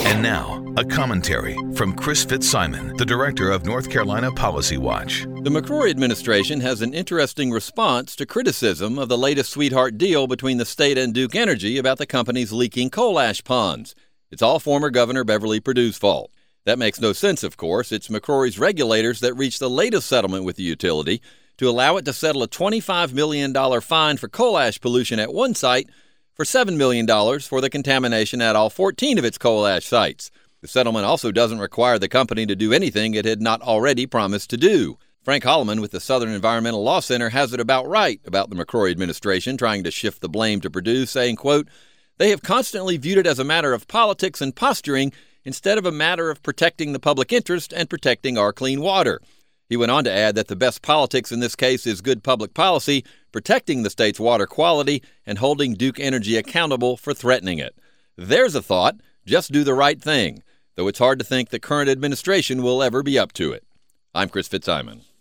And now, a commentary from Chris Fitzsimon, the director of North Carolina Policy Watch. The McCrory administration has an interesting response to criticism of the latest sweetheart deal between the state and Duke Energy about the company's leaking coal ash ponds. It's all former Governor Beverly Perdue's fault. That makes no sense, of course. It's McCrory's regulators that reached the latest settlement with the utility to allow it to settle a $25 million fine for coal ash pollution at one site for $7 million for the contamination at all 14 of its coal ash sites. The settlement also doesn't require the company to do anything it had not already promised to do. Frank Holloman with the Southern Environmental Law Center has it about right about the McCrory administration trying to shift the blame to Perdue, saying, quote, "They have constantly viewed it as a matter of politics and posturing instead of a matter of protecting the public interest and protecting our clean water." He went on to add that the best politics in this case is good public policy, protecting the state's water quality and holding Duke Energy accountable for threatening it. There's a thought. Just do the right thing, though it's hard to think the current administration will ever be up to it. I'm Chris Fitzsimon.